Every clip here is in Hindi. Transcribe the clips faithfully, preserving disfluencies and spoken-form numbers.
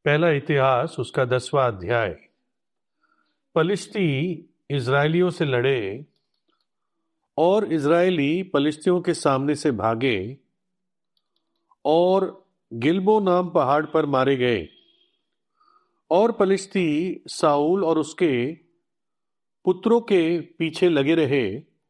पहला इतिहास उसका दसवां अध्याय। पलिश्ती इजरायलियों से लड़े और इजरायली पलिश्तियों के सामने से भागे और गिलबो नाम पहाड़ पर मारे गए। और पलिश्ती साउल और उसके पुत्रों के पीछे लगे रहे।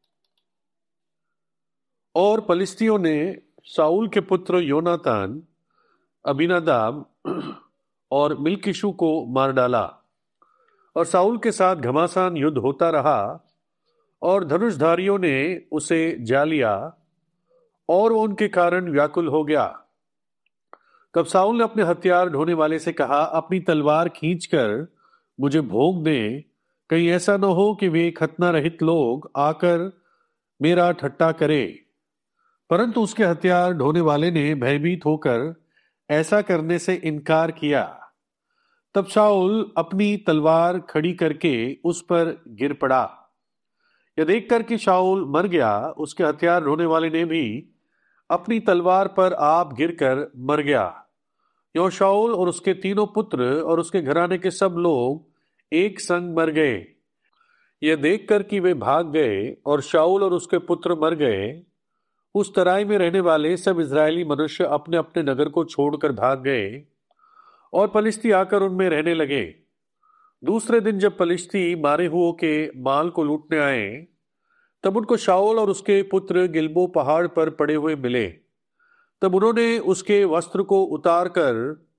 और पलिश्तियों ने साउल के पुत्र योनातान, अबीनादाब और मिल्किशु को मार डाला। और साउल के साथ घमासान युद्ध होता रहा और धनुषधारियों ने उसे जा लिया और वो उनके कारण व्याकुल हो गया। तब साउल ने अपने हथियार ढोने वाले से कहा, अपनी तलवार खींचकर मुझे भोग दें, कहीं ऐसा न हो कि वे खतना रहित लोग आकर मेरा ठट्टा करें। परंतु उसके हथियार ढोने वाले ने भयभीत होकर ऐसा करने से इनकार किया। तब शाऊल अपनी तलवार खड़ी करके उस पर गिर पड़ा। यह देखकर कि शाऊल मर गया, उसके हथियार ढोने वाले ने भी अपनी तलवार पर आप गिरकर मर गया। यो शाऊल और उसके तीनों पुत्र और उसके घराने के सब लोग एक संग मर गए। यह देखकर कि वे भाग गए और शाऊल और उसके पुत्र मर गए, उस तराई में रहने वाले सब इजरायली मनुष्य अपने अपने नगर को छोड़कर भाग गए और पलिश्ती आकर उनमें रहने लगे। दूसरे दिन जब पलिश्ती मारे हुओं के माल को लूटने आए, तब उनको शाऊल और उसके पुत्र गिलबो पहाड़ पर पड़े हुए मिले। तब उन्होंने उसके वस्त्र को उतार कर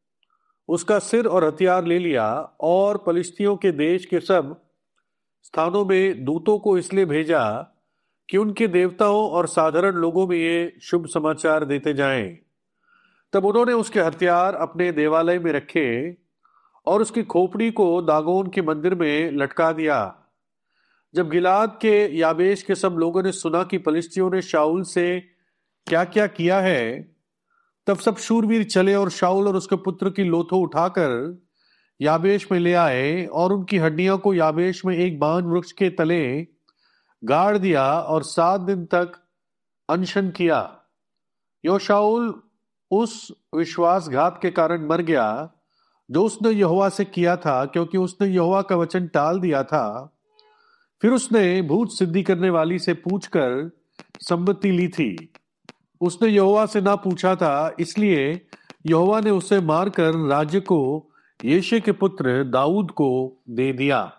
उसका सिर और हथियार ले लिया और पलिश्तियों के देश के सब स्थानों में दूतों को इसलिए भेजा कि उनके देवताओं और साधारण लोगों में ये शुभ समाचार देते जाएं। तब उन्होंने उसके हथियार अपने देवालय में रखे और उसकी खोपड़ी को दागोन के मंदिर में लटका दिया। जब गिलाद के याबेश के सब लोगों ने सुना कि पलिश्तियों ने शाऊल से क्या क्या किया है, तब सब शूरवीर चले और शाऊल और उसके पुत्र की लोथों उठाकर याबेश में ले आए और उनकी हड्डियों को याबेश में एक बांज वृक्ष के तले गाड़ दिया और सात दिन तक अनशन किया। यो शाऊल उस विश्वासघात के कारण मर गया जो उसने यहोवा से किया था, क्योंकि उसने यहोवा का वचन टाल दिया था। फिर उसने भूत सिद्धि करने वाली से पूछकर सम्मति ली थी। उसने यहोवा से ना पूछा था, इसलिए यहोवा ने उसे मारकर राज्य को येशे के पुत्र दाऊद को दे दिया।